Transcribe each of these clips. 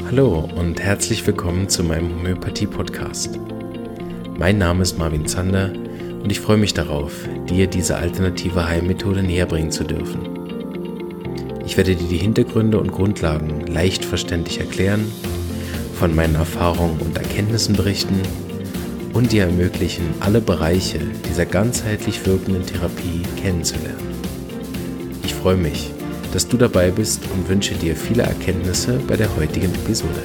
Hallo und herzlich willkommen zu meinem Homöopathie-Podcast. Mein Name ist Marvin Zander und ich freue mich darauf, dir diese alternative Heilmethode näher bringen zu dürfen. Ich werde dir die Hintergründe und Grundlagen leicht verständlich erklären, von meinen Erfahrungen und Erkenntnissen berichten und dir ermöglichen, alle Bereiche dieser ganzheitlich wirkenden Therapie kennenzulernen. Ich freue mich, dass du dabei bist und wünsche dir viele Erkenntnisse bei der heutigen Episode.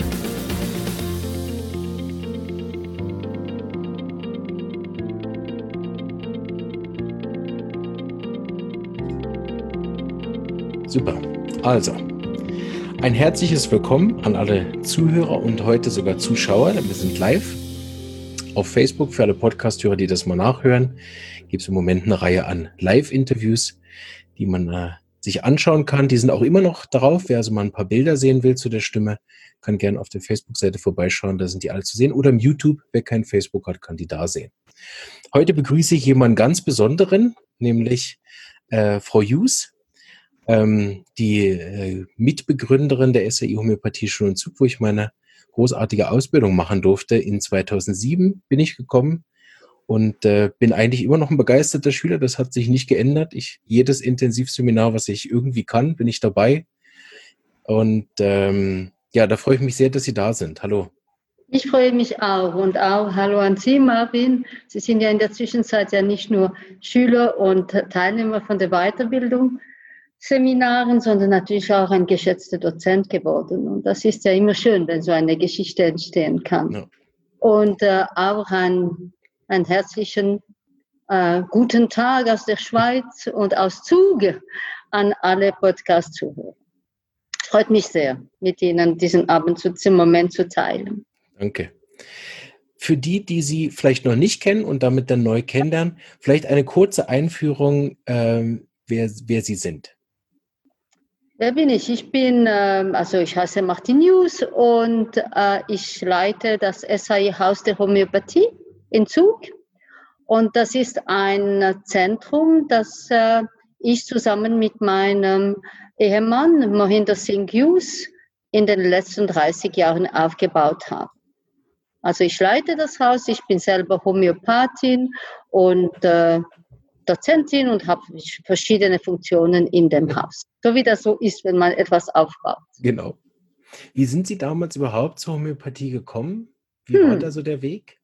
Super, also ein herzliches Willkommen an alle Zuhörer und heute sogar Zuschauer. Wir sind live auf Facebook für alle Podcast-Hörer, die das mal nachhören. Gibt es im Moment eine Reihe an Live-Interviews, die man sich anschauen kann. Die sind auch immer noch drauf. Wer also mal ein paar Bilder sehen will zu der Stimme, kann gerne auf der Facebook-Seite vorbeischauen. Da sind die alle zu sehen. Oder im YouTube, wer kein Facebook hat, kann die da sehen. Heute begrüße ich jemanden ganz Besonderen, nämlich Frau Jus, die Mitbegründerin der SAI Homöopathie Schule und Zug, wo ich meine großartige Ausbildung machen durfte. In 2007 bin ich gekommen. Und bin eigentlich immer noch ein begeisterter Schüler, das hat sich nicht geändert. Jedes Intensivseminar, was ich irgendwie kann, bin ich dabei. Und da freue ich mich sehr, dass Sie da sind. Hallo. Ich freue mich auch und auch hallo an Sie, Marvin. Sie sind ja in der Zwischenzeit ja nicht nur Schüler und Teilnehmer von der Weiterbildung, Seminaren, sondern natürlich auch ein geschätzter Dozent geworden. Und das ist ja immer schön, wenn so eine Geschichte entstehen kann. Ja. Und auch einen herzlichen guten Tag aus der Schweiz und aus Zug an alle Podcast-Zuhörer. Freut mich sehr, mit Ihnen diesen Abend zum Moment zu teilen. Danke. Für die Sie vielleicht noch nicht kennen und damit dann neu kennenlernen, vielleicht eine kurze Einführung, wer Sie sind. Wer bin ich? Ich heiße Martin Jus und ich leite das SAI Haus der Homöopathie in Zug. Und das ist ein Zentrum, das ich zusammen mit meinem Ehemann Mohinder Singh Jus in den letzten 30 Jahren aufgebaut habe. Also ich leite das Haus, ich bin selber Homöopathin und Dozentin und habe verschiedene Funktionen in dem Haus. So wie das so ist, wenn man etwas aufbaut. Genau. Wie sind Sie damals überhaupt zur Homöopathie gekommen? Wie war da so der Weg?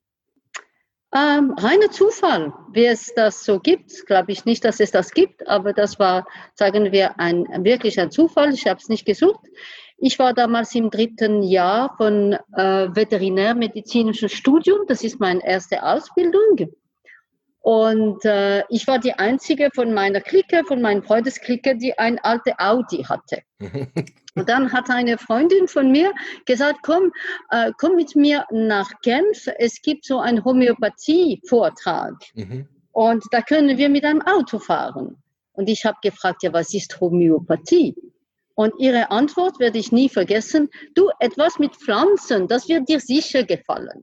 Reiner Zufall, wie es das so gibt, glaube ich nicht, dass es das gibt, aber das war, sagen wir, wirklich ein Zufall. Ich habe es nicht gesucht. Ich war damals im 3. Jahr von veterinärmedizinischem Studium. Das ist meine erste Ausbildung. Und ich war die einzige von meiner Clique, von meinen Freundesklicke, die ein alte Audi hatte. Und dann hat eine Freundin von mir gesagt, komm mit mir nach Genf, es gibt so einen Homöopathie-Vortrag. Und da können wir mit einem Auto fahren. Und ich habe gefragt, ja, was ist Homöopathie? Und ihre Antwort werde ich nie vergessen, du, etwas mit Pflanzen, das wird dir sicher gefallen.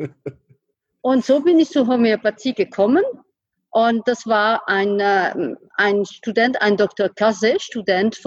Und so bin ich zur Homöopathie gekommen. Und das war ein Student, ein Dr. Cazet, Student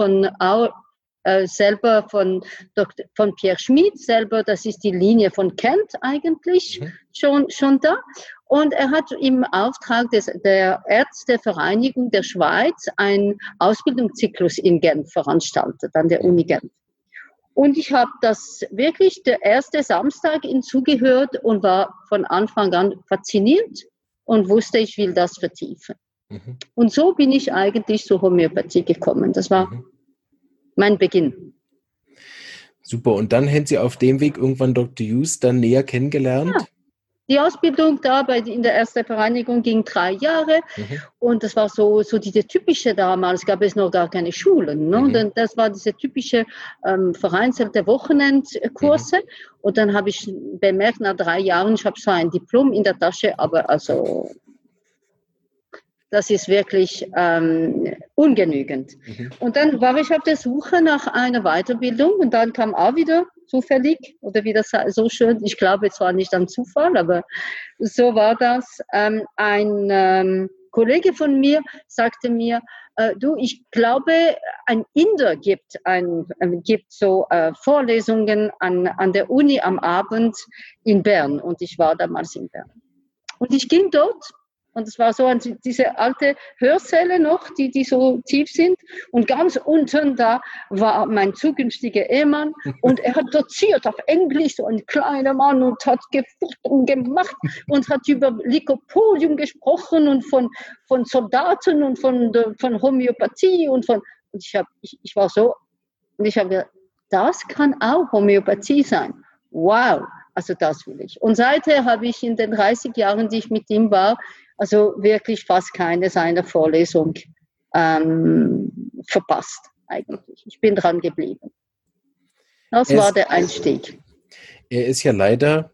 selber von Pierre Schmid, selber, das ist die Linie von Kent eigentlich, schon da. Und er hat im Auftrag der Ärztevereinigung der Schweiz einen Ausbildungszyklus in Genf veranstaltet, an der Uni Genf. Und ich habe das wirklich der erste Samstag zugehört und war von Anfang an fasziniert und wusste, ich will das vertiefen. Und so bin ich eigentlich zur Homöopathie gekommen. Das war mein Beginn. Super, und dann haben Sie auf dem Weg irgendwann Dr. Jus dann näher kennengelernt? Ja. Die Ausbildung da in der ersten Vereinigung ging 3 Jahre und das war so diese typische, damals gab es noch gar keine Schulen, ne? Und das war diese typische vereinzelte Wochenendkurse und dann habe ich bemerkt, nach 3 Jahren, ich habe zwar ein Diplom in der Tasche, aber also das ist wirklich ungenügend. Und dann war ich auf der Suche nach einer Weiterbildung und dann kam auch wieder zufällig, oder wie das so schön, ich glaube zwar nicht an Zufall, aber so war das. Ein Kollege von mir sagte mir, du, ich glaube, ein Inder gibt so Vorlesungen an der Uni am Abend in Bern und ich war damals in Bern. Und ich ging dort und es war so diese alte Hörsäle noch, die so tief sind und ganz unten da war mein zukünftiger Ehemann und er hat doziert auf Englisch, so ein kleiner Mann und hat gefurcht und gemacht und hat über Lycopodium gesprochen und von Soldaten und von Homöopathie und ich war so und ich habe gedacht, das kann auch Homöopathie sein. Wow, also das will ich. Und seither habe ich in den 30 Jahren, die ich mit ihm war, also wirklich fast keine seiner Vorlesung verpasst eigentlich. Ich bin dran geblieben. Das war der Einstieg. Er ist ja leider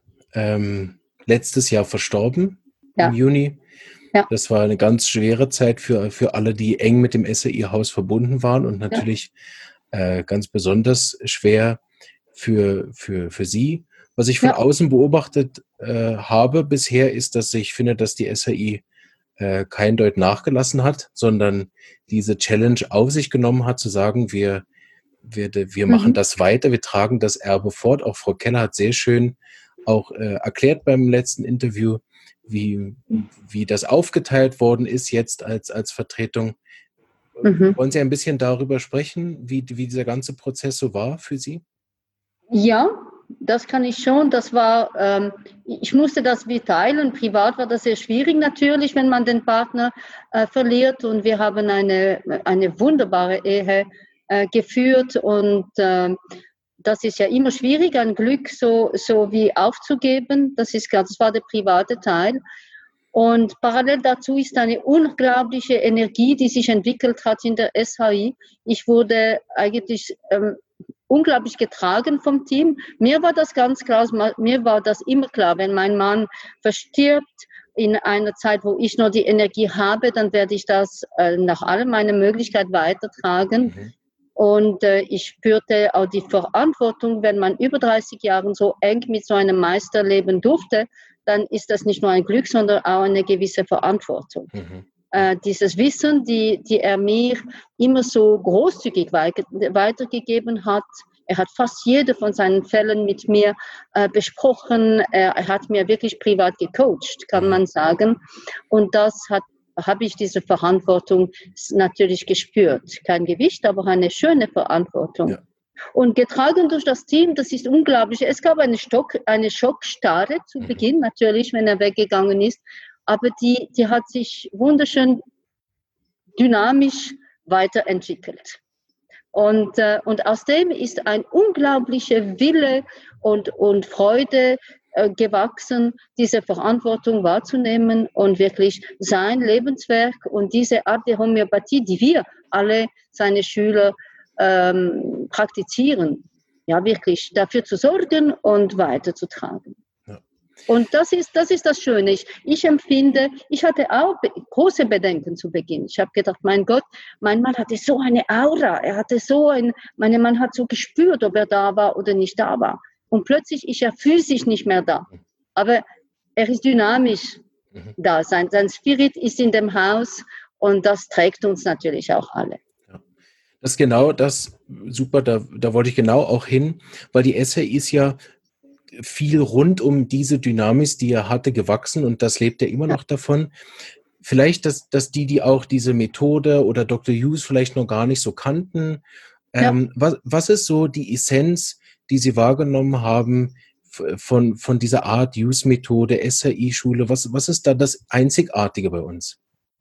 letztes Jahr verstorben, im Juni. Ja. Das war eine ganz schwere Zeit für alle, die eng mit dem SAI-Haus verbunden waren und natürlich ganz besonders schwer für Sie. Was ich von außen beobachtet habe bisher, ist, dass ich finde, dass die SAI kein Deut nachgelassen hat, sondern diese Challenge auf sich genommen hat, zu sagen, wir machen das weiter, wir tragen das Erbe fort. Auch Frau Keller hat sehr schön auch erklärt beim letzten Interview, wie das aufgeteilt worden ist jetzt als Vertretung. Wollen Sie ein bisschen darüber sprechen, wie dieser ganze Prozess so war für Sie? Ja, das kann ich schon. Das war, ich musste das wie teilen. Privat war das sehr schwierig natürlich, wenn man den Partner verliert. Und wir haben eine wunderbare Ehe geführt. Und das ist ja immer schwierig, ein Glück so wie aufzugeben. Das war der private Teil. Und parallel dazu ist eine unglaubliche Energie, die sich entwickelt hat in der SHI. Ich wurde eigentlich unglaublich getragen vom Team. Mir war das ganz klar, mir war das immer klar, wenn mein Mann verstirbt in einer Zeit, wo ich noch die Energie habe, dann werde ich das nach allem meiner Möglichkeit weitertragen. Und ich spürte auch die Verantwortung, wenn man über 30 Jahre so eng mit so einem Meister leben durfte, dann ist das nicht nur ein Glück, sondern auch eine gewisse Verantwortung. Dieses Wissen, die er mir immer so großzügig weitergegeben hat. Er hat fast jede von seinen Fällen mit mir besprochen. Er hat mir wirklich privat gecoacht, kann man sagen. Und habe ich diese Verantwortung natürlich gespürt. Kein Gewicht, aber eine schöne Verantwortung. Ja. Und getragen durch das Team, das ist unglaublich. Es gab eine Schockstarre zu Beginn, natürlich, wenn er weggegangen ist. Aber die hat sich wunderschön dynamisch weiterentwickelt. Und aus dem ist ein unglaublicher Wille und Freude gewachsen, diese Verantwortung wahrzunehmen und wirklich sein Lebenswerk und diese Art der Homöopathie, die wir alle, seine Schüler, praktizieren, ja wirklich dafür zu sorgen und weiterzutragen. Und das ist das Schöne. Ich empfinde, ich hatte auch große Bedenken zu Beginn. Ich habe gedacht, mein Gott, mein Mann hatte so eine Aura. Mein Mann hat so gespürt, ob er da war oder nicht da war. Und plötzlich ist er physisch nicht mehr da. Aber er ist dynamisch da. Sein Spirit ist in dem Haus und das trägt uns natürlich auch alle. Das ist genau das, super, da wollte ich genau auch hin, weil die SAI ist ja viel rund um diese Dynamik, die er hatte, gewachsen und das lebt er immer noch davon. Vielleicht, dass die auch diese Methode oder Dr. Hughes vielleicht noch gar nicht so kannten. Was ist so die Essenz, die Sie wahrgenommen haben von dieser Art Hughes-Methode, SAI-Schule? Was ist da das Einzigartige bei uns?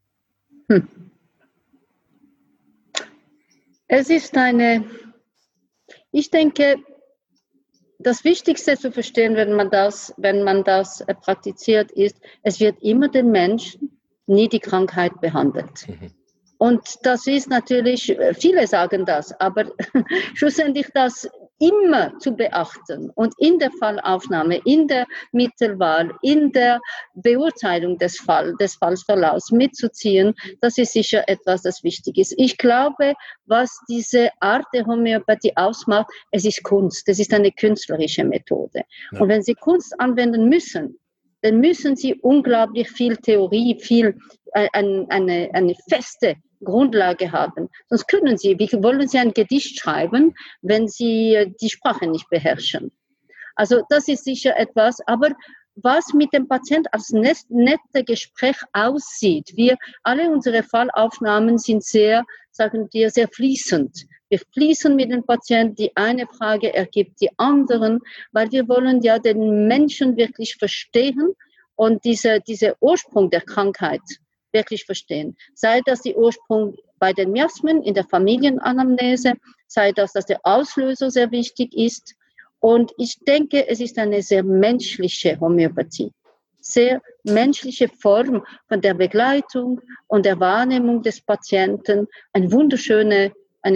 Es ist ich denke, das Wichtigste zu verstehen, wenn man das praktiziert, ist, es wird immer den Menschen, nie die Krankheit behandelt. Und das ist natürlich, viele sagen das, aber schlussendlich das immer zu beachten und in der Fallaufnahme, in der Mittelwahl, in der Beurteilung des Fallsverlaufs mitzuziehen, das ist sicher etwas, das wichtig ist. Ich glaube, was diese Art der Homöopathie ausmacht, es ist Kunst, es ist eine künstlerische Methode. Ja. Und wenn Sie Kunst anwenden müssen, dann müssen Sie unglaublich viel Theorie, eine feste Grundlage haben. Sonst wie wollen Sie ein Gedicht schreiben, wenn Sie die Sprache nicht beherrschen? Also das ist sicher etwas, aber was mit dem Patienten als nette Gespräch aussieht. Alle unsere Fallaufnahmen sind sehr, sagen wir, sehr fließend. Wir fließen mit dem Patienten, die eine Frage ergibt die anderen, weil wir wollen ja den Menschen wirklich verstehen und diese Ursprung der Krankheit wirklich verstehen. Sei das der Ursprung bei den Miasmen in der Familienanamnese, sei das, dass der Auslöser sehr wichtig ist. Und ich denke, es ist eine sehr menschliche Homöopathie, sehr menschliche Form von der Begleitung und der Wahrnehmung des Patienten, eine wunderschöne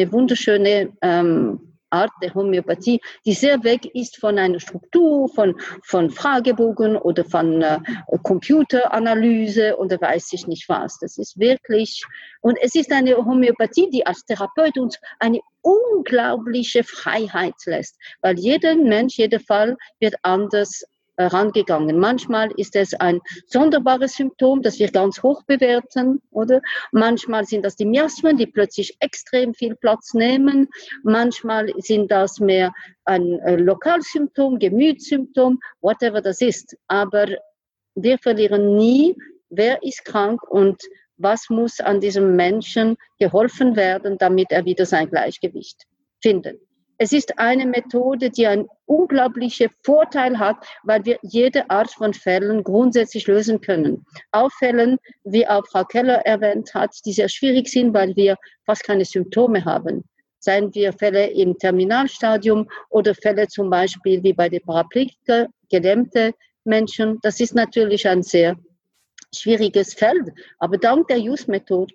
Art der Homöopathie, die sehr weg ist von einer Struktur, von Fragebogen oder von Computeranalyse oder weiß ich nicht was. Das ist wirklich, und es ist eine Homöopathie, die als Therapeut uns eine unglaubliche Freiheit lässt, weil jeder Mensch, jeder Fall wird anders rangegangen. Manchmal ist es ein sonderbares Symptom, das wir ganz hoch bewerten, oder? Manchmal sind das die Miasmen, die plötzlich extrem viel Platz nehmen. Manchmal sind das mehr ein Lokalsymptom, Gemütssymptom, whatever das ist. Aber wir verlieren nie, wer ist krank und was muss an diesem Menschen geholfen werden, damit er wieder sein Gleichgewicht findet. Es ist eine Methode, die einen unglaublichen Vorteil hat, weil wir jede Art von Fällen grundsätzlich lösen können. Auch Fällen, wie auch Frau Keller erwähnt hat, die sehr schwierig sind, weil wir fast keine Symptome haben. Seien wir Fälle im Terminalstadium oder Fälle zum Beispiel wie bei den Paraplegiker, gelähmte Menschen. Das ist natürlich ein sehr schwieriges Feld. Aber dank der Use-Methode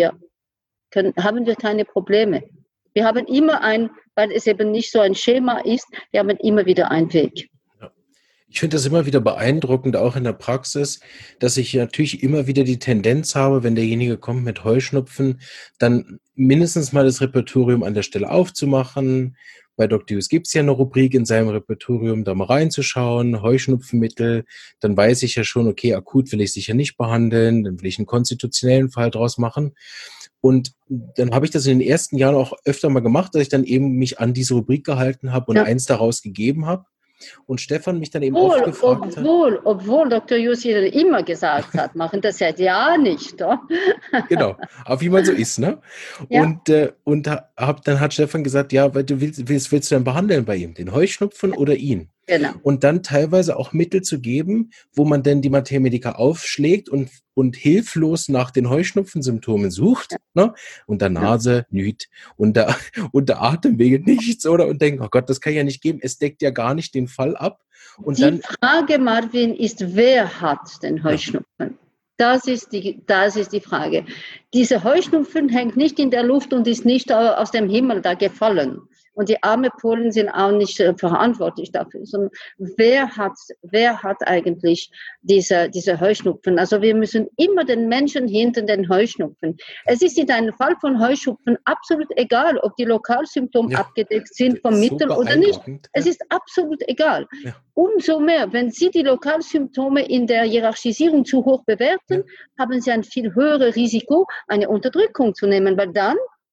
haben wir keine Probleme. Wir haben immer weil es eben nicht so ein Schema ist, wir haben immer wieder einen Weg. Ja. Ich finde das immer wieder beeindruckend, auch in der Praxis, dass ich natürlich immer wieder die Tendenz habe, wenn derjenige kommt mit Heuschnupfen, dann mindestens mal das Repertorium an der Stelle aufzumachen. Bei Dr. Hughes gibt es ja eine Rubrik in seinem Repertorium, da mal reinzuschauen, Heuschnupfenmittel, dann weiß ich ja schon, okay, akut will ich sicher nicht behandeln, dann will ich einen konstitutionellen Fall draus machen. Und dann habe ich das in den ersten Jahren auch öfter mal gemacht, dass ich dann eben mich an diese Rubrik gehalten habe und eins daraus gegeben habe. Und Stefan mich dann eben oft gefragt hat. Obwohl Dr. Hughes immer gesagt hat, machen das seit Jahren nicht. Oder? Genau, aber wie man so ist, ne? Ja. Und dann hat Stefan gesagt, ja, weil willst du denn behandeln bei ihm? Den Heuschnupfen oder ihn? Genau. Und dann teilweise auch Mittel zu geben, wo man dann die Materia aufschlägt und hilflos nach den Heuschnupfensymptomen sucht, ne? Unter Nase, nüt, unter Atemwege nichts, oder? Und denkt, oh Gott, das kann ja nicht geben, es deckt ja gar nicht den Fall ab. Und die Frage, Marvin, ist, wer hat den Heuschnupfen? Ja. Das ist die Frage. Diese Heuschnupfen hängt nicht in der Luft und ist nicht aus dem Himmel da gefallen. Und die armen Polen sind auch nicht verantwortlich dafür, sondern wer hat eigentlich diese Heuschnupfen? Also wir müssen immer den Menschen hinter den Heuschnupfen. Es ist in einem Fall von Heuschnupfen absolut egal, ob die Lokalsymptome abgedeckt sind vom Mittel oder nicht. Es ist absolut egal. Ja. Umso mehr, wenn Sie die Lokalsymptome in der Hierarchisierung zu hoch bewerten, haben Sie ein viel höheres Risiko, eine Unterdrückung zu nehmen, weil dann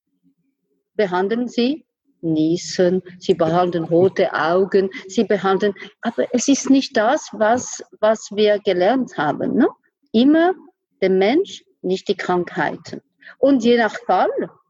behandeln Sie Niesen, Sie behandeln rote Augen, aber es ist nicht das, was wir gelernt haben. Ne? Immer der Mensch, nicht die Krankheiten. Und je nach Fall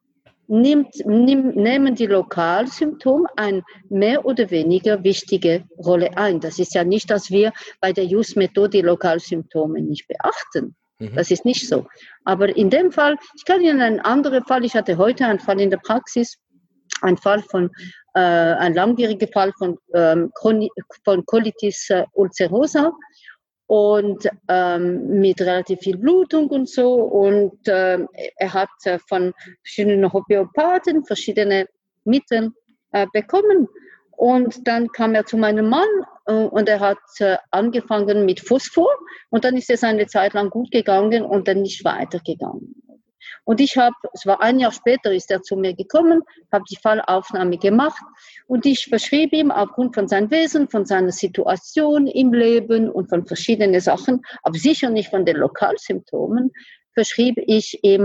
nehmen die Lokalsymptome eine mehr oder weniger wichtige Rolle ein. Das ist ja nicht, dass wir bei der Use-Methode die Lokalsymptome nicht beachten. Das ist nicht so. Aber in dem Fall, ich kann Ihnen einen anderen Fall, ich hatte heute einen Fall in der Praxis, ein langwieriger Fall von Colitis ulcerosa und mit relativ viel Blutung und so. Und er hat von verschiedenen Homöopathen verschiedene Mittel bekommen. Und dann kam er zu meinem Mann und er hat angefangen mit Phosphor und dann ist es eine Zeit lang gut gegangen und dann nicht weitergegangen. Und es war ein Jahr später, ist er zu mir gekommen, habe die Fallaufnahme gemacht und ich verschrieb ihm aufgrund von seinem Wesen, von seiner Situation im Leben und von verschiedenen Sachen, aber sicher nicht von den Lokalsymptomen, verschrieb ich ihm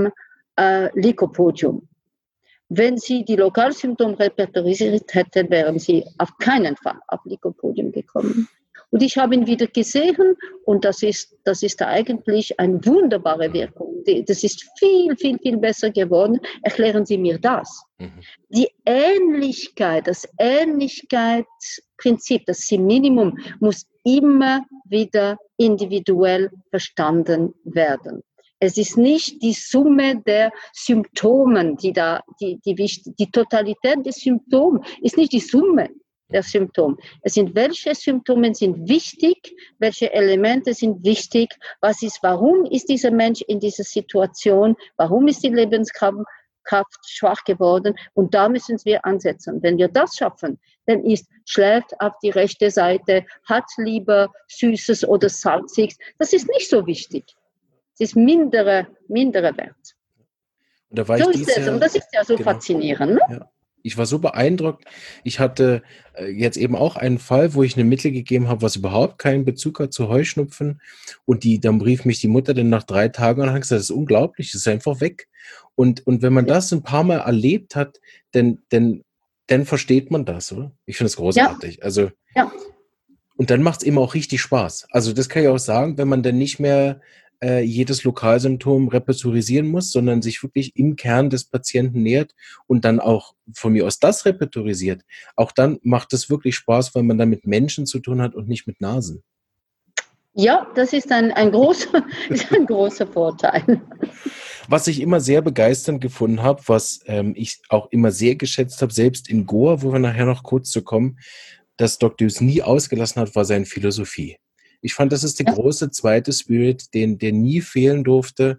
Lycopodium. Wenn Sie die Lokalsymptome repertorisiert hätten, wären Sie auf keinen Fall auf Lycopodium gekommen. Und ich habe ihn wieder gesehen und das ist eigentlich eine wunderbare Wirkung. Das ist viel, viel, viel besser geworden. Erklären Sie mir das. Die Ähnlichkeit, das Ähnlichkeitsprinzip, das Minimum, muss immer wieder individuell verstanden werden. Es ist nicht die Summe der Symptome, die Totalität des Symptoms ist nicht die Summe der Symptome. Es sind, welche Symptome sind wichtig, welche Elemente sind wichtig, warum ist dieser Mensch in dieser Situation, warum ist die Lebenskraft schwach geworden und da müssen wir ansetzen. Wenn wir das schaffen, dann schläft auf die rechte Seite, hat lieber Süßes oder Salziges, das ist nicht so wichtig. Es ist mindere Wert. Und da war so ich ist es. Und das ist ja so faszinierend. Ne? Ja. Ich war so beeindruckt. Ich hatte jetzt eben auch einen Fall, wo ich ein Mittel gegeben habe, was überhaupt keinen Bezug hat zu Heuschnupfen. Und dann rief mich die Mutter dann nach 3 Tagen und hat gesagt, das ist unglaublich, das ist einfach weg. Und wenn man das ein paar Mal erlebt hat, dann versteht man das, oder? Ich finde es großartig. Ja. Also, ja. Und dann macht es eben auch richtig Spaß. Also das kann ich auch sagen, wenn man dann nicht mehr jedes Lokalsymptom repertorisieren muss, sondern sich wirklich im Kern des Patienten nähert und dann auch von mir aus das repertorisiert. Auch dann macht es wirklich Spaß, weil man dann mit Menschen zu tun hat und nicht mit Nasen. Ja, das ist ein großer Vorteil. Was ich immer sehr begeisternd gefunden habe, was ich auch immer sehr geschätzt habe, selbst in Goa, wo wir nachher noch kurz zu kommen, dass Dr. Hughes nie ausgelassen hat, war seine Philosophie. Ich fand, das ist der große zweite Spirit, der nie fehlen durfte,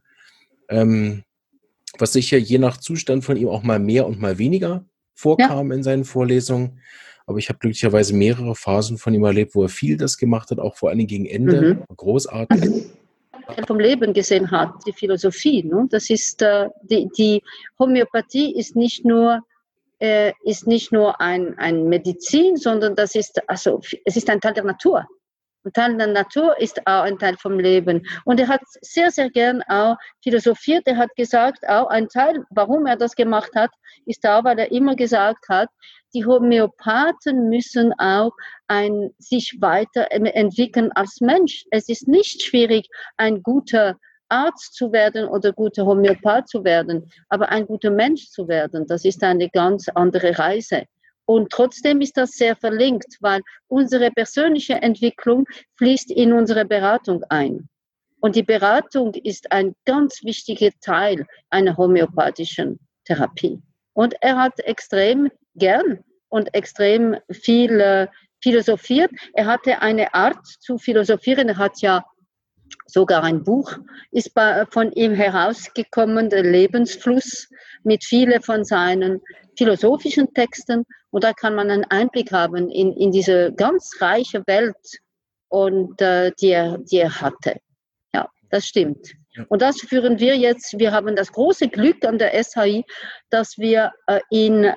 was sicher je nach Zustand von ihm auch mal mehr und mal weniger vorkam in seinen Vorlesungen. Aber ich habe glücklicherweise mehrere Phasen von ihm erlebt, wo er viel das gemacht hat, auch vor allem gegen Ende. Großartig. Vom Leben gesehen hat, die Philosophie. Ne? Das ist die Homöopathie ist nicht nur ein Medizin, sondern es ist ein Teil der Natur. Ein Teil der Natur ist auch ein Teil vom Leben. Und er hat sehr, sehr gern auch philosophiert. Er hat gesagt, auch ein Teil, warum er das gemacht hat, ist auch, weil er immer gesagt hat, die Homöopathen müssen auch sich weiterentwickeln als Mensch. Es ist nicht schwierig, ein guter Arzt zu werden oder guter Homöopath zu werden, aber ein guter Mensch zu werden, das ist eine ganz andere Reise. Und trotzdem ist das sehr verlinkt, weil unsere persönliche Entwicklung fließt in unsere Beratung ein. Und die Beratung ist ein ganz wichtiger Teil einer homöopathischen Therapie. Und er hat extrem gern und extrem viel philosophiert. Er hatte eine Art zu philosophieren. Er hat ja sogar ein Buch ist von ihm herausgekommen, der Lebensfluss, mit vielen von seinen philosophischen Texten. Und da kann man einen Einblick haben in diese ganz reiche Welt, und die er hatte. Ja, das stimmt. Und das führen wir jetzt. Wir haben das große Glück an der SHI, dass wir wir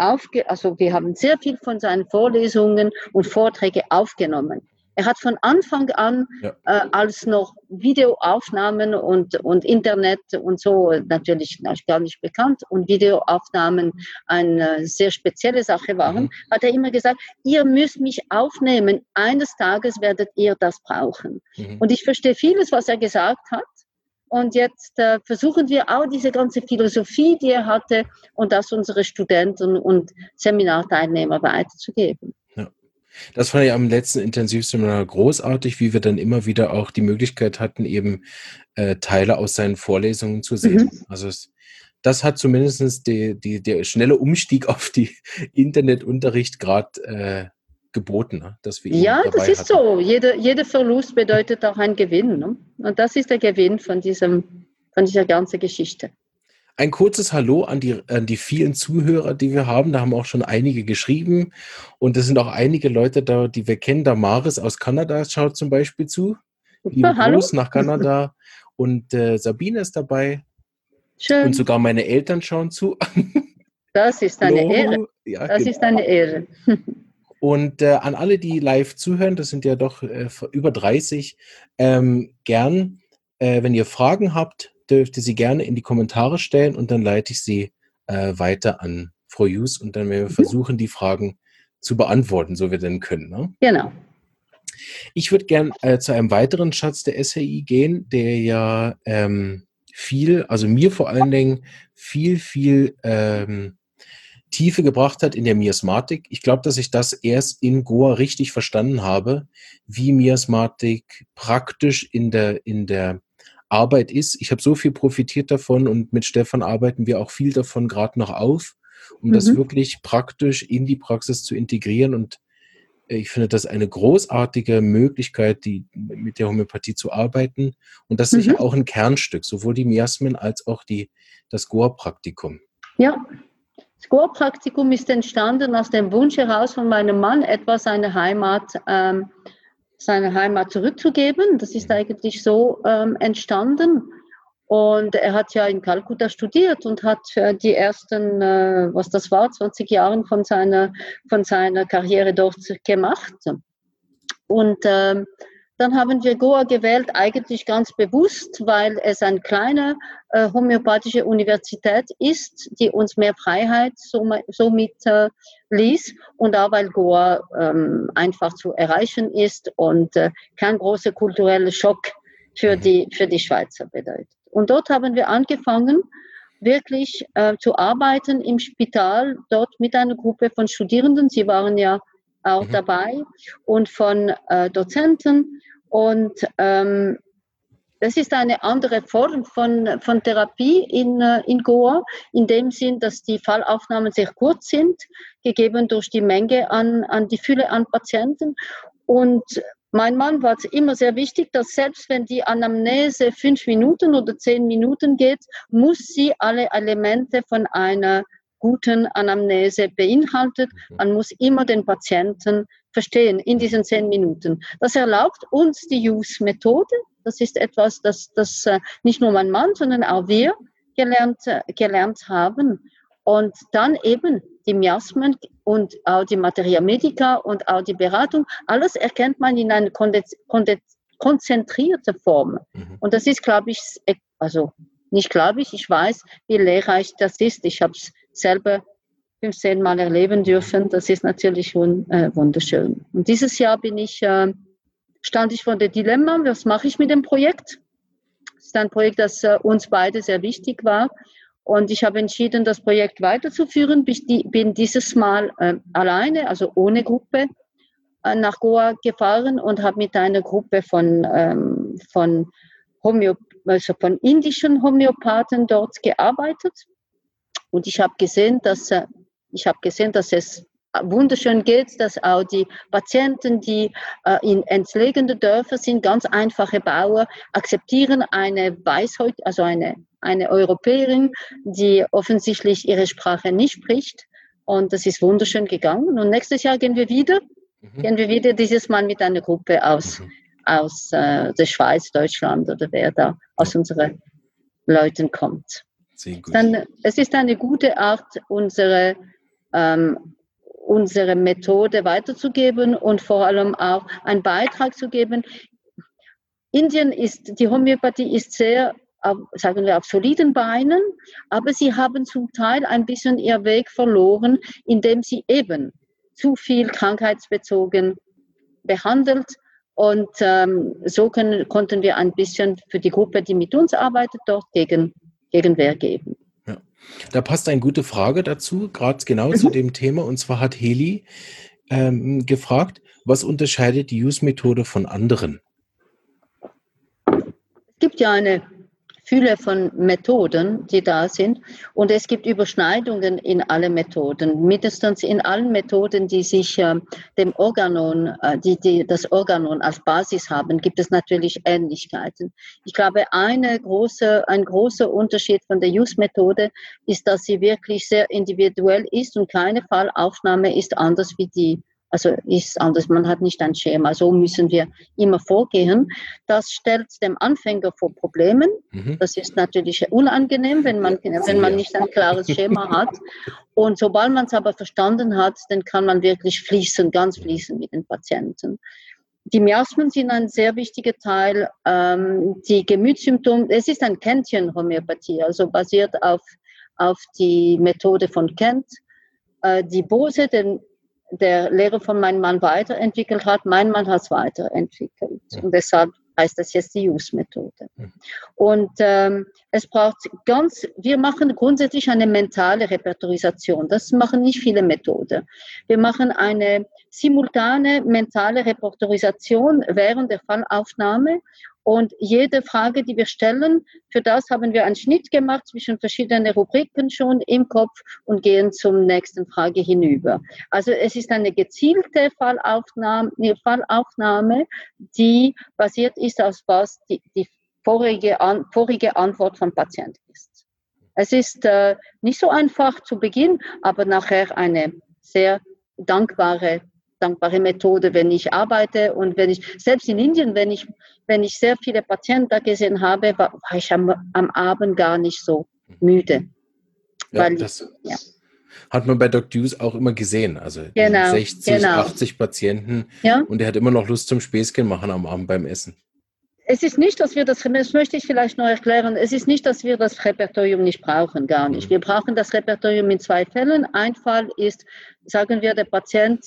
haben sehr viel von seinen Vorlesungen und Vorträgen aufgenommen. Er hat von Anfang an, als noch Videoaufnahmen und Internet und so natürlich gar nicht bekannt und Videoaufnahmen eine sehr spezielle Sache waren, hat er immer gesagt, ihr müsst mich aufnehmen, eines Tages werdet ihr das brauchen. Und ich verstehe vieles, was er gesagt hat. Und jetzt versuchen wir auch diese ganze Philosophie, die er hatte, und das unsere Studenten und Seminarteilnehmer weiterzugeben. Das fand ich am letzten Intensivseminar großartig, wie wir dann immer wieder auch die Möglichkeit hatten, eben Teile aus seinen Vorlesungen zu sehen. Also das hat zumindest der schnelle Umstieg auf die Internetunterricht gerade geboten, ne? Dass wir ihn dabei das ist hatten. so. Jeder Verlust bedeutet auch ein Gewinn. Ne? Und das ist der Gewinn von dieser ganzen Geschichte. Ein kurzes Hallo an die vielen Zuhörer, die wir haben. Da haben auch schon einige geschrieben. Und es sind auch einige Leute da, die wir kennen. Damaris aus Kanada schaut zum Beispiel zu. Lieben Gruß nach Kanada. Und Sabine ist dabei. Schön. Und sogar meine Eltern schauen zu. Das ist eine Ehre. Ja, das ist eine Ehre. Und an alle, die live zuhören, das sind ja doch über 30, gern, wenn ihr Fragen habt, dürft ihr sie gerne in die Kommentare stellen und dann leite ich sie weiter an Frau Jus und dann werden wir versuchen, die Fragen zu beantworten, so wir denn können. Ne? Genau. Ich würde gern zu einem weiteren Schatz der SAI gehen, der ja viel, also mir vor allen Dingen viel Tiefe gebracht hat in der Miasmatik. Ich glaube, dass ich das erst in Goa richtig verstanden habe, wie Miasmatik praktisch in der Arbeit ist. Ich habe so viel profitiert davon und mit Stefan arbeiten wir auch viel davon gerade noch auf, um das wirklich praktisch in die Praxis zu integrieren. Und ich finde das eine großartige Möglichkeit, mit der Homöopathie zu arbeiten. Und das ist sicher auch ein Kernstück, sowohl die Miasmen als auch das Goa-Praktikum. Ja. Das Goa-Praktikum ist entstanden aus dem Wunsch heraus von meinem Mann, etwas seine Heimat zurückzugeben. Das ist eigentlich so entstanden. Und er hat ja in Kalkutta studiert und hat die ersten, 20 Jahre von seiner Karriere dort gemacht. Und dann haben wir Goa gewählt, eigentlich ganz bewusst, weil es eine kleine homöopathische Universität ist, die uns mehr Freiheit somit ließ und auch weil Goa einfach zu erreichen ist und kein großer kultureller Schock für die Schweizer bedeutet. Und dort haben wir angefangen, wirklich zu arbeiten im Spital, dort mit einer Gruppe von Studierenden. Sie waren ja auch dabei und von Dozenten. Und das ist eine andere Form von Therapie in Goa, in dem Sinn, dass die Fallaufnahmen sehr kurz sind, gegeben durch die Menge die Fülle an Patienten. Und mein Mann war es immer sehr wichtig, dass selbst wenn die Anamnese 5 Minuten oder 10 Minuten geht, muss sie alle Elemente von einer guten Anamnese beinhaltet. Man muss immer den Patienten verstehen in diesen 10 Minuten. Das erlaubt uns die Use-Methode. Das ist etwas, das nicht nur mein Mann, sondern auch wir gelernt haben. Und dann eben die Miasmen und auch die Materia Medica und auch die Beratung, alles erkennt man in einer konzentrierten Form. Und das ist, glaube ich, ich weiß, wie lehrreich das ist. Ich habe es selber 15 Mal erleben dürfen. Das ist natürlich wunderschön. Und dieses Jahr stand ich vor dem Dilemma, was mache ich mit dem Projekt? Das ist ein Projekt, das uns beide sehr wichtig war. Und ich habe entschieden, das Projekt weiterzuführen. Bin dieses Mal alleine, also ohne Gruppe, nach Goa gefahren und habe mit einer Gruppe von indischen Homöopathen dort gearbeitet. Und ich habe gesehen, dass es wunderschön geht, dass auch die Patienten, die in entlegenen Dörfern sind, ganz einfache Bauern, akzeptieren eine Weißhäutige, also eine Europäerin, die offensichtlich ihre Sprache nicht spricht. Und das ist wunderschön gegangen. Und nächstes Jahr gehen wir wieder dieses Mal mit einer Gruppe aus der Schweiz, Deutschland oder wer da aus unseren Leuten kommt. Sehr gut. Es ist eine gute Art, unsere Methode weiterzugeben und vor allem auch einen Beitrag zu geben. Die Homöopathie ist sehr, sagen wir, auf soliden Beinen, aber sie haben zum Teil ein bisschen ihr Weg verloren, indem sie eben zu viel krankheitsbezogen behandelt. Und so konnten wir ein bisschen für die Gruppe, die mit uns arbeitet, dort Gegenwehr geben. Ja. Da passt eine gute Frage dazu, gerade genau zu dem Thema. Und zwar hat Heli gefragt, was unterscheidet die Use-Methode von anderen? Es gibt ja eine Fülle von Methoden, die da sind. Und es gibt Überschneidungen in alle Methoden. Mindestens in allen Methoden, die sich dem Organon, die das Organon als Basis haben, gibt es natürlich Ähnlichkeiten. Ich glaube, ein großer Unterschied von der Use-Methode ist, dass sie wirklich sehr individuell ist und keine Fallaufnahme ist anders wie die. Also ist anders, man hat nicht ein Schema, so müssen wir immer vorgehen. Das stellt dem Anfänger vor Problemen. Das ist natürlich unangenehm, wenn man nicht ein klares Schema hat. Und sobald man es aber verstanden hat, dann kann man wirklich ganz fließen mit den Patienten. Die Miasmen sind ein sehr wichtiger Teil. Die Gemütssymptome, es ist ein Kentchen-Homöopathie, also basiert auf die Methode von Kent. Die Bose, der Lehrer von meinem Mann weiterentwickelt hat, mein Mann hat es weiterentwickelt. Und deshalb heißt das jetzt die Use-Methode. Und wir machen grundsätzlich eine mentale Repertorisation. Das machen nicht viele Methoden. Wir machen eine simultane mentale Repertorisation während der Fallaufnahme. Und jede Frage, die wir stellen, für das haben wir einen Schnitt gemacht zwischen verschiedenen Rubriken schon im Kopf und gehen zum nächsten Frage hinüber. Also es ist eine gezielte Fallaufnahme, die basiert ist auf was die vorige Antwort vom Patient ist. Es ist nicht so einfach zu Beginn, aber nachher eine sehr dankbare Methode, wenn ich arbeite und selbst in Indien, wenn ich sehr viele Patienten da gesehen habe, war ich am Abend gar nicht so müde. Ja, hat man bei Doc Deuce auch immer gesehen. Also 60, 80 Patienten und er hat immer noch Lust zum Späßchen machen am Abend beim Essen. Es ist nicht, das möchte ich vielleicht noch erklären, es ist nicht, dass wir das Repertorium nicht brauchen, gar nicht. Wir brauchen das Repertorium in 2 Fällen. Ein Fall ist, sagen wir, der Patient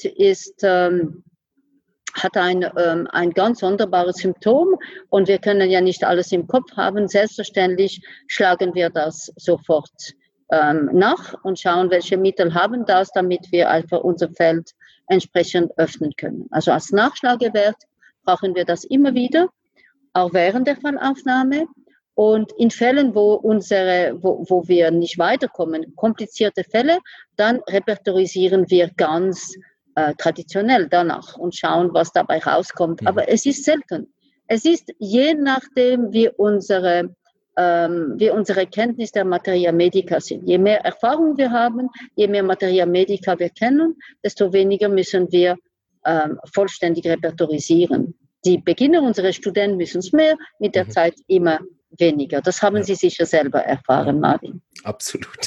hat ein ganz sonderbares Symptom und wir können ja nicht alles im Kopf haben. Selbstverständlich schlagen wir das sofort nach und schauen, welche Mittel haben das, damit wir einfach unser Feld entsprechend öffnen können. Also als Nachschlagewert brauchen wir das immer wieder, auch während der Fallaufnahme. Und in Fällen, wo wir nicht weiterkommen, komplizierte Fälle, dann repertorisieren wir ganz traditionell danach und schauen, was dabei rauskommt. Aber es ist selten. Es ist je nachdem, wie unsere Kenntnis der Materia Medica sind. Je mehr Erfahrung wir haben, je mehr Materia Medica wir kennen, desto weniger müssen wir vollständig repertorisieren. Die Beginner, unsere Studenten müssen es mehr, mit der Zeit immer weniger. Das haben Sie sicher selber erfahren, Marvin. Absolut.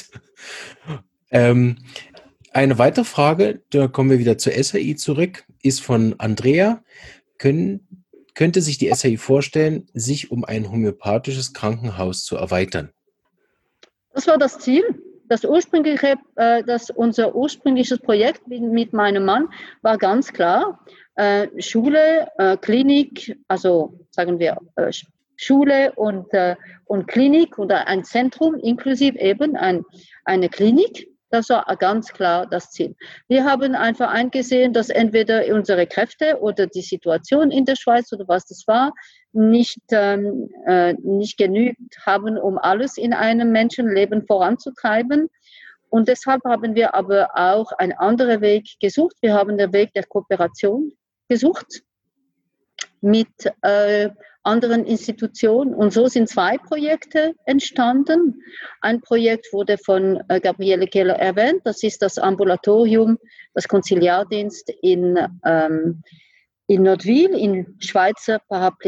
Eine weitere Frage, da kommen wir wieder zur SAI zurück, ist von Andrea. Könnte sich die SAI vorstellen, sich um ein homöopathisches Krankenhaus zu erweitern? Das war das Ziel. Unser ursprüngliches Projekt mit meinem Mann war ganz klar, Schule, Klinik, also sagen wir Schule und Klinik oder ein Zentrum inklusive eben eine Klinik. Das war ganz klar das Ziel. Wir haben einfach eingesehen, dass entweder unsere Kräfte oder die Situation in der Schweiz oder was das war, nicht genügt haben, um alles in einem Menschenleben voranzutreiben. Und deshalb haben wir aber auch einen anderen Weg gesucht. Wir haben den Weg der Kooperation gesucht mit anderen Institutionen. Und so sind 2 Projekte entstanden. Ein Projekt wurde von Gabriele Keller erwähnt. Das ist das Ambulatorium, das Konziliardienst in Nordwil, im Schweizer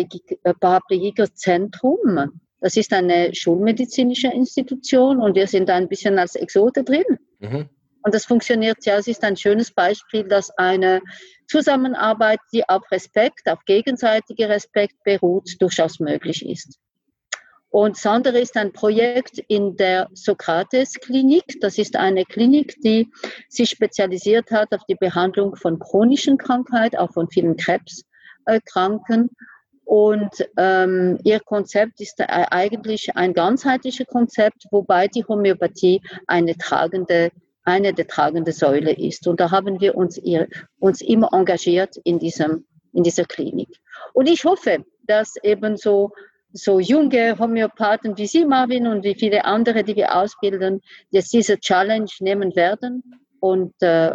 Paraplegikerzentrum. Das ist eine schulmedizinische Institution und wir sind da ein bisschen als Exote drin. Und das funktioniert ja, es ist ein schönes Beispiel, dass eine Zusammenarbeit, die auf Respekt, auf gegenseitiger Respekt beruht, durchaus möglich ist. Und das andere ist ein Projekt in der Sokrates-Klinik. Das ist eine Klinik, die sich spezialisiert hat auf die Behandlung von chronischen Krankheiten, auch von vielen Krebskranken. Und ihr Konzept ist eigentlich ein ganzheitliches Konzept, wobei die Homöopathie eine der tragenden Säule ist. Und da haben wir uns immer engagiert in dieser Klinik. Und ich hoffe, dass eben so junge Homöopathen wie Sie, Marvin, und wie viele andere, die wir ausbilden, jetzt diese Challenge nehmen werden und der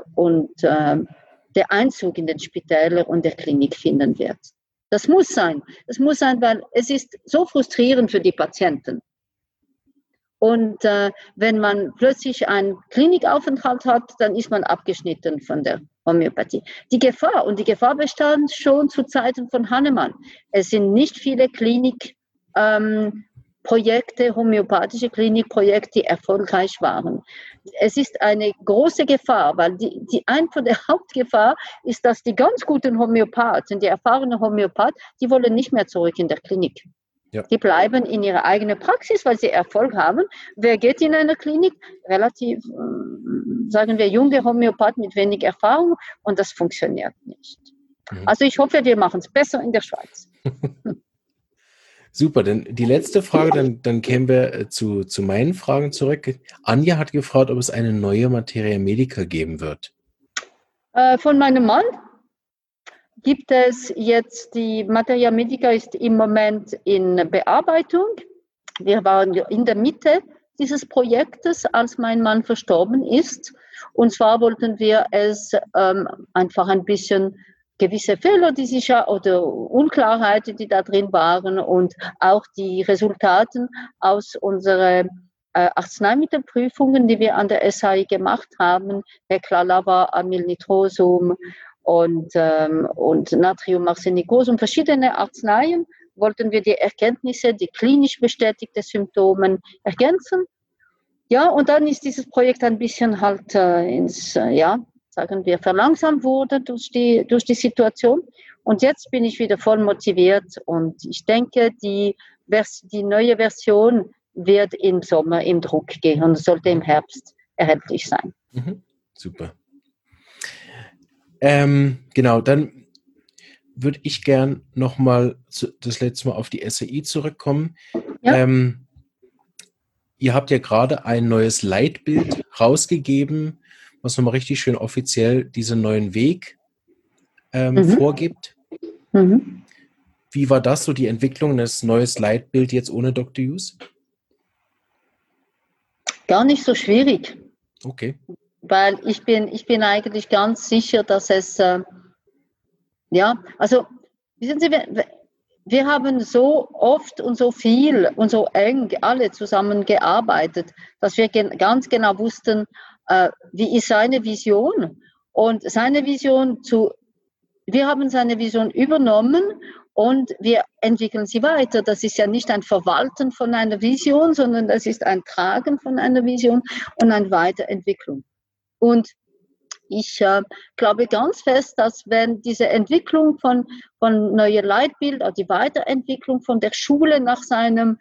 Einzug in den Spitäler und der Klinik finden wird. Das muss sein. Das muss sein, weil es ist so frustrierend für die Patienten. Und wenn man plötzlich einen Klinikaufenthalt hat, dann ist man abgeschnitten von der Homöopathie. Die Gefahr bestand schon zu Zeiten von Hahnemann. Es sind nicht viele Klinikpatienten Projekte, homöopathische Klinikprojekte, die erfolgreich waren. Es ist eine große Gefahr, weil eine von der Hauptgefahr ist, dass die ganz guten Homöopathen, die erfahrenen Homöopathen, die wollen nicht mehr zurück in der Klinik. Ja. Die bleiben in ihrer eigenen Praxis, weil sie Erfolg haben. Wer geht in eine Klinik? Relativ, sagen wir, junge Homöopathen mit wenig Erfahrung und das funktioniert nicht. Also ich hoffe, wir machen es besser in der Schweiz. Super, denn die letzte Frage, dann kämen wir zu meinen Fragen zurück. Anja hat gefragt, ob es eine neue Materia Medica geben wird. Von meinem Mann gibt es jetzt, die Materia Medica ist im Moment in Bearbeitung. Wir waren in der Mitte dieses Projektes, als mein Mann verstorben ist. Und zwar wollten wir es einfach ein bisschen gewisse Fehler, die sich oder Unklarheiten, die da drin waren und auch die Resultaten aus unseren Arzneimittelprüfungen, die wir an der SAI gemacht haben, Heclalava, Amylnitrosum und Natriumarsenicosum, verschiedene Arzneien, wollten wir die Erkenntnisse, die klinisch bestätigten Symptome ergänzen. Ja, und dann ist dieses Projekt ein bisschen halt sagen wir, verlangsamt wurde durch die Situation. Und jetzt bin ich wieder voll motiviert und ich denke, die neue Version wird im Sommer im Druck gehen und sollte im Herbst erhältlich sein. Super. Genau, dann würde ich gern nochmal das letzte Mal auf die SAI zurückkommen. Ja. Ihr habt ja gerade ein neues Leitbild rausgegeben, was nochmal richtig schön offiziell diesen neuen Weg vorgibt. Wie war das so, die Entwicklung des neues Leitbild jetzt ohne Dr. Hughes? Gar nicht so schwierig. Okay. Weil ich bin eigentlich ganz sicher, dass es, also, wissen Sie, wir haben so oft und so viel und so eng alle zusammengearbeitet, dass wir ganz genau wussten, wie ist seine Vision? Und seine Vision wir haben seine Vision übernommen und wir entwickeln sie weiter. Das ist ja nicht ein Verwalten von einer Vision, sondern das ist ein Tragen von einer Vision und eine Weiterentwicklung. Und ich glaube ganz fest, dass wenn diese Entwicklung von neuer Leitbild, also die Weiterentwicklung von der Schule nach seinem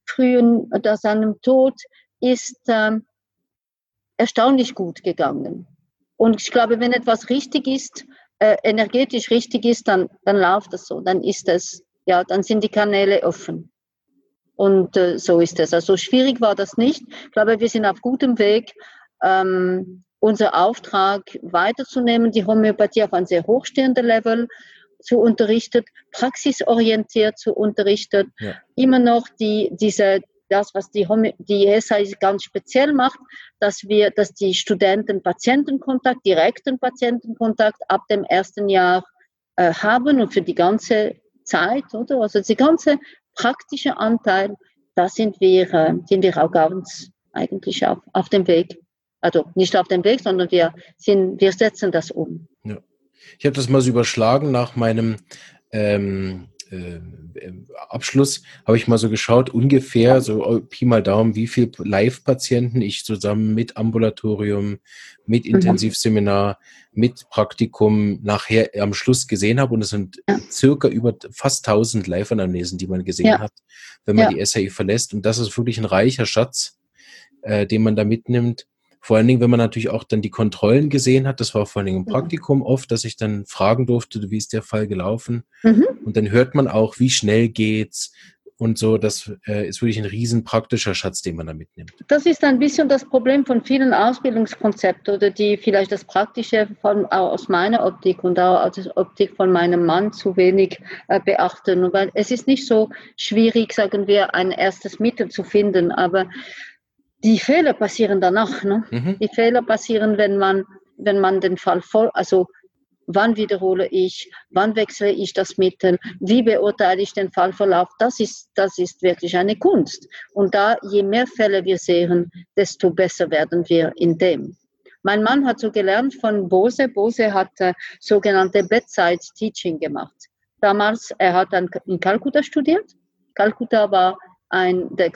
Tod ist erstaunlich gut gegangen. Und ich glaube, wenn etwas richtig ist, energetisch richtig ist, dann läuft das so, dann ist es, dann sind die Kanäle offen. Und so ist es. Also schwierig war das nicht. Ich glaube, wir sind auf gutem Weg, unser Auftrag weiterzunehmen, die Homöopathie auf ein sehr hochstehenden Level zu unterrichten, praxisorientiert zu unterrichten, immer noch das, was die SAI ganz speziell macht, dass die Studenten direkten Patientenkontakt ab dem ersten Jahr haben und für die ganze Zeit, oder? Also der ganze praktische Anteil, da sind wir auch ganz eigentlich auf dem Weg. Also nicht auf dem Weg, sondern wir setzen das um. Ja. Ich habe das mal so überschlagen nach meinem Abschluss, habe ich mal so geschaut, ungefähr so Pi mal Daumen, wie viele Live-Patienten ich zusammen mit Ambulatorium, mit Intensivseminar, mit Praktikum nachher am Schluss gesehen habe. Und es sind circa über fast 1000 Live-Anamnesen, die man gesehen hat, wenn man die SAI verlässt. Und das ist wirklich ein reicher Schatz, den man da mitnimmt. Vor allen Dingen, wenn man natürlich auch dann die Kontrollen gesehen hat, das war vor allen Dingen im Praktikum oft, dass ich dann fragen durfte, wie ist der Fall gelaufen? Und dann hört man auch, wie schnell geht's und so. Das ist wirklich ein riesen praktischer Schatz, den man da mitnimmt. Das ist ein bisschen das Problem von vielen Ausbildungskonzepten oder die vielleicht das Praktische aus meiner Optik und auch aus der Optik von meinem Mann zu wenig beachten. Weil es ist nicht so schwierig, sagen wir, ein erstes Mittel zu finden, aber die Fehler passieren danach. Ne? Die Fehler passieren, wenn man den Fall wann wiederhole ich, wann wechsle ich das Mittel, wie beurteile ich den Fallverlauf, das ist wirklich eine Kunst. Und je mehr Fälle wir sehen, desto besser werden wir in dem. Mein Mann hat so gelernt von Bose. Bose hat sogenannte Bedside Teaching gemacht. Damals, er hat dann in Kalkutta studiert. Kalkutta war die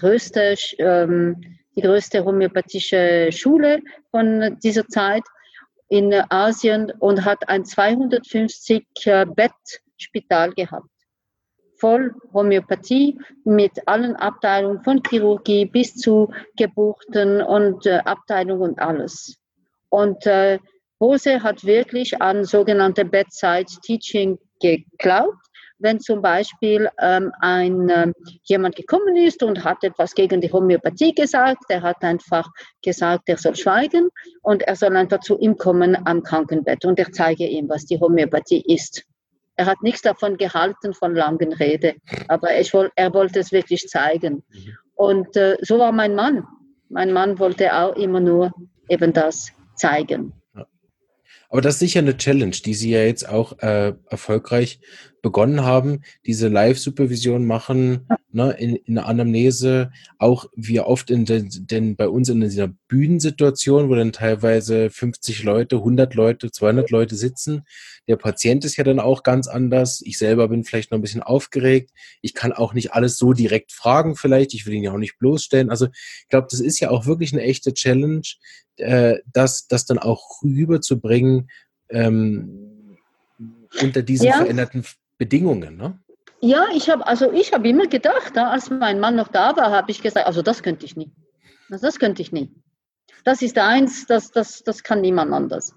größte homöopathische Schule von dieser Zeit in Asien und hat ein 250 Bettspital gehabt. Voll Homöopathie mit allen Abteilungen von Chirurgie bis zu Geburten und Abteilung und alles. Und Bose hat wirklich an sogenannte Bedside Teaching geglaubt. Wenn zum Beispiel jemand gekommen ist und hat etwas gegen die Homöopathie gesagt, der hat einfach gesagt, er soll schweigen und er soll einfach zu ihm kommen am Krankenbett und er zeige ihm, was die Homöopathie ist. Er hat nichts davon gehalten, von langen Rede, aber er wollte es wirklich zeigen. Und so war mein Mann. Mein Mann wollte auch immer nur eben das zeigen. Aber das ist sicher eine Challenge, die Sie ja jetzt auch erfolgreich begonnen haben, diese Live-Supervision machen, ne, in der Anamnese, auch wie oft denn bei uns in dieser Bühnensituation, wo dann teilweise 50 Leute, 100 Leute, 200 Leute sitzen. Der Patient ist ja dann auch ganz anders. Ich selber bin vielleicht noch ein bisschen aufgeregt. Ich kann auch nicht alles so direkt fragen vielleicht. Ich will ihn ja auch nicht bloßstellen. Also ich glaube, das ist ja auch wirklich eine echte Challenge, das dann auch rüberzubringen unter diesen veränderten Bedingungen, ne? Ja, ich habe immer gedacht, als mein Mann noch da war, habe ich gesagt, also das könnte ich nie. Das könnte ich nie. Das ist eins, das kann niemand anders.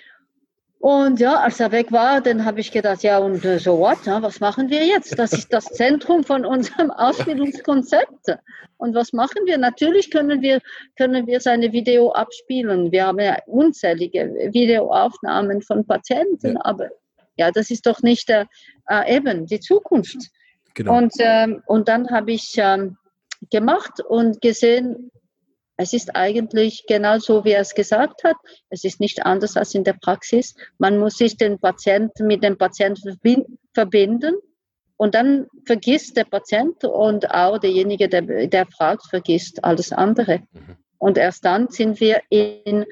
Und ja, als er weg war, dann habe ich gedacht, ja und so what, was machen wir jetzt? Das ist das Zentrum von unserem Ausbildungskonzept. Und was machen wir? Natürlich können wir seine Video abspielen. Wir haben ja unzählige Videoaufnahmen von Patienten, aber ja, das ist doch nicht eben die Zukunft. Genau. Und dann habe ich gemacht und gesehen, es ist eigentlich genau so, wie er es gesagt hat. Es ist nicht anders als in der Praxis. Man muss sich mit dem Patienten verbinden und dann vergisst der Patient und auch derjenige, der fragt, vergisst alles andere. Und erst dann sind wir in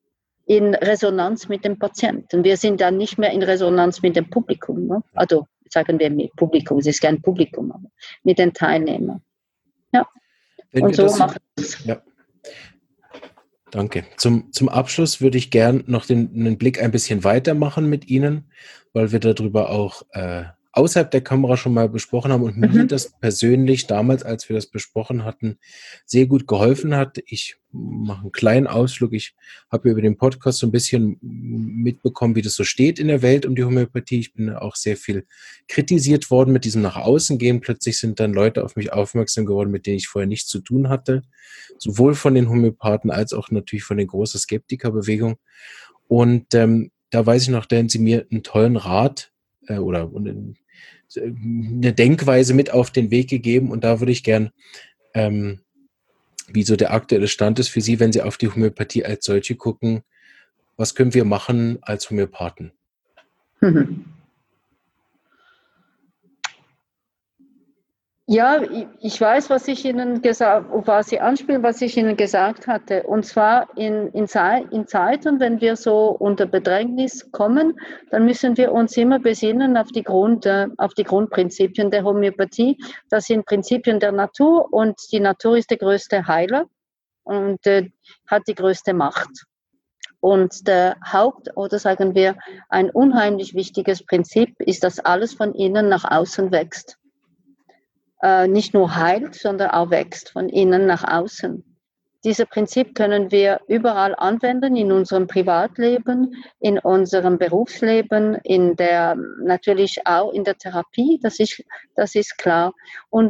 Resonanz mit dem Patienten. Wir sind dann nicht mehr in Resonanz mit dem Publikum. Ne? Also sagen wir mit Publikum, es ist kein Publikum, aber mit den Teilnehmern. Ja. Und so machen wir es. Ja. Danke. Zum Abschluss würde ich gern noch den Blick ein bisschen weitermachen mit Ihnen, weil wir darüber auch außerhalb der Kamera schon mal besprochen haben und mir das persönlich damals, als wir das besprochen hatten, sehr gut geholfen hat. Ich mache einen kleinen Ausflug. Ich habe über den Podcast so ein bisschen mitbekommen, wie das so steht in der Welt um die Homöopathie. Ich bin auch sehr viel kritisiert worden mit diesem nach außen gehen. Plötzlich sind dann Leute auf mich aufmerksam geworden, mit denen ich vorher nichts zu tun hatte. Sowohl von den Homöopathen als auch natürlich von der großen Skeptikerbewegung. Und da weiß ich noch, da haben Sie mir einen tollen Rat oder eine Denkweise mit auf den Weg gegeben. Und da würde ich gern, wie so der aktuelle Stand ist für Sie, wenn Sie auf die Homöopathie als solche gucken, was können wir machen als Homöopathen? Ja, ich weiß, was ich Ihnen gesagt, auf was Sie anspielen, was ich Ihnen gesagt hatte. Und zwar in Zeiten, wenn wir so unter Bedrängnis kommen, dann müssen wir uns immer besinnen auf die Grundprinzipien der Homöopathie. Das sind Prinzipien der Natur und die Natur ist der größte Heiler und hat die größte Macht. Und der oder sagen wir, ein unheimlich wichtiges Prinzip ist, dass alles von innen nach außen wächst. Nicht nur heilt, sondern auch wächst von innen nach außen. Dieses Prinzip können wir überall anwenden, in unserem Privatleben, in unserem Berufsleben, natürlich auch in der Therapie, das ist klar. Und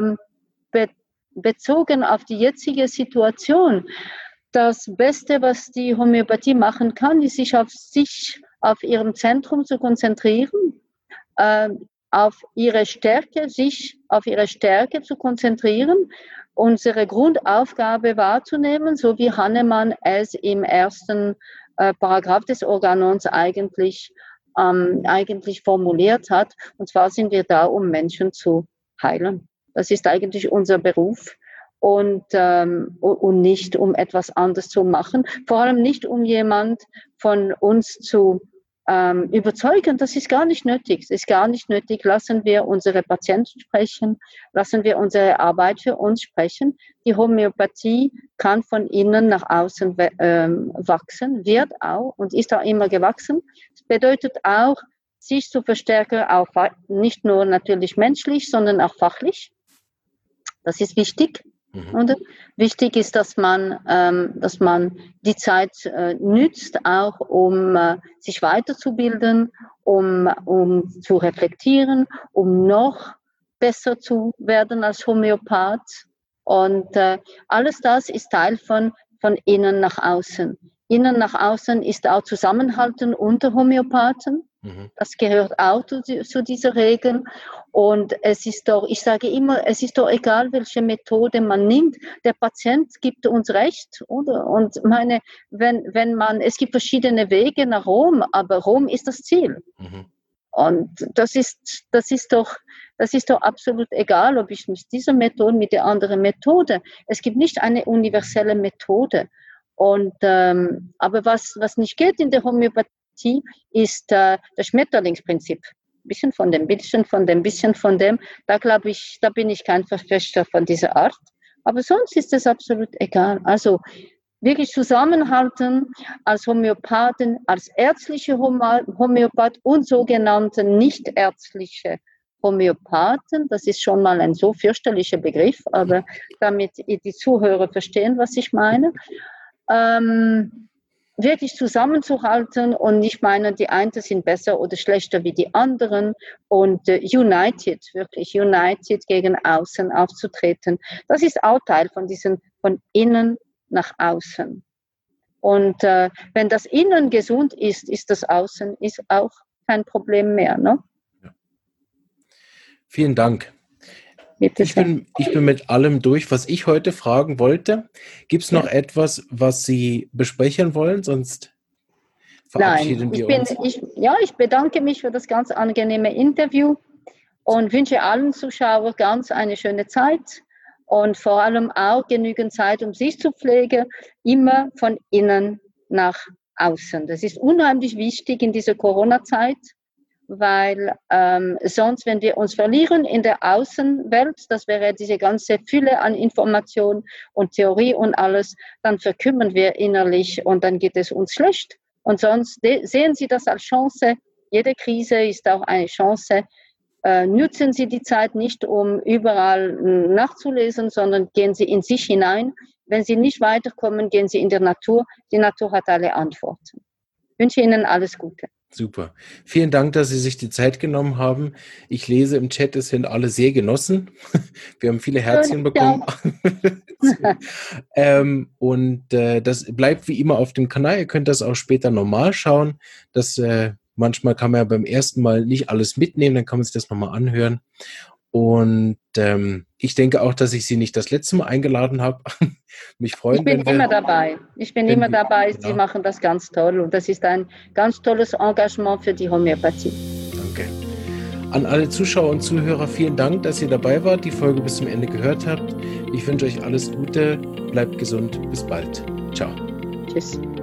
bezogen auf die jetzige Situation, das Beste, was die Homöopathie machen kann, ist, sich auf ihrem Zentrum zu konzentrieren, auf ihre Stärke zu konzentrieren, unsere Grundaufgabe wahrzunehmen, so wie Hahnemann es im ersten Paragraph des Organons eigentlich formuliert hat. Und zwar sind wir da, um Menschen zu heilen. Das ist eigentlich unser Beruf und nicht, um etwas anderes zu machen. Vor allem nicht, um jemand von uns zu überzeugen, das ist gar nicht nötig. Es ist gar nicht nötig. Lassen wir unsere Patienten sprechen, lassen wir unsere Arbeit für uns sprechen. Die Homöopathie kann von innen nach außen wachsen, wird auch und ist auch immer gewachsen. Das bedeutet auch, sich zu verstärken, auch nicht nur natürlich menschlich, sondern auch fachlich. Das ist wichtig. Und wichtig ist, dass man die Zeit nützt, auch um sich weiterzubilden, um zu reflektieren, um noch besser zu werden als Homöopath. Und alles das ist Teil von innen nach außen. Innen nach außen ist auch Zusammenhalten unter Homöopathen. Das gehört auch zu dieser Regel. Und es ist doch, ich sage immer, es ist doch egal, welche Methode man nimmt. Der Patient gibt uns Recht, oder? Und es gibt verschiedene Wege nach Rom, aber Rom ist das Ziel. Und das ist doch absolut egal, ob ich mit dieser Methode, mit der anderen Methode. Es gibt nicht eine universelle Methode. Und, aber was nicht geht in der Homöopathie, ist das Schmetterlingsprinzip. Bisschen von dem, bisschen von dem. Da glaube ich, da bin ich kein Verfechter von dieser Art. Aber sonst ist es absolut egal. Also wirklich zusammenhalten als Homöopathen, als ärztliche Homöopath und sogenannte nichtärztliche Homöopathen. Das ist schon mal ein so fürchterlicher Begriff, aber damit die Zuhörer verstehen, was ich meine. Wirklich zusammenzuhalten und nicht meinen, die einen sind besser oder schlechter wie die anderen und wirklich united gegen außen aufzutreten. Das ist auch Teil von innen nach außen. Und wenn das Innen gesund ist, ist das Außen ist auch kein Problem mehr. Ne? Ja. Vielen Dank. Ich bin mit allem durch, was ich heute fragen wollte. Gibt es noch etwas, was Sie besprechen wollen? Sonst verabschieden wir uns. Ich bedanke mich für das ganz angenehme Interview und wünsche allen Zuschauern ganz eine schöne Zeit und vor allem auch genügend Zeit, um sich zu pflegen, immer von innen nach außen. Das ist unheimlich wichtig in dieser Corona-Zeit. Weil sonst, wenn wir uns verlieren in der Außenwelt, das wäre diese ganze Fülle an Information und Theorie und alles, dann verkümmern wir innerlich und dann geht es uns schlecht. Und sonst sehen Sie das als Chance. Jede Krise ist auch eine Chance. Nutzen Sie die Zeit nicht, um überall nachzulesen, sondern gehen Sie in sich hinein. Wenn Sie nicht weiterkommen, gehen Sie in die Natur. Die Natur hat alle Antworten. Ich wünsche Ihnen alles Gute. Super. Vielen Dank, dass Sie sich die Zeit genommen haben. Ich lese im Chat, es sind alle sehr genossen. Wir haben viele Herzchen bekommen. Das bleibt wie immer auf dem Kanal. Ihr könnt das auch später normal schauen. Manchmal kann man ja beim ersten Mal nicht alles mitnehmen, dann kann man sich das nochmal anhören. Und ich denke auch, dass ich Sie nicht das letzte Mal eingeladen habe. Mich freuen, ich bin immer dabei. Genau. Sie machen das ganz toll und das ist ein ganz tolles Engagement für die Homöopathie. Danke. An alle Zuschauer und Zuhörer vielen Dank, dass ihr dabei wart, die Folge bis zum Ende gehört habt. Ich wünsche euch alles Gute, bleibt gesund, bis bald. Ciao. Tschüss.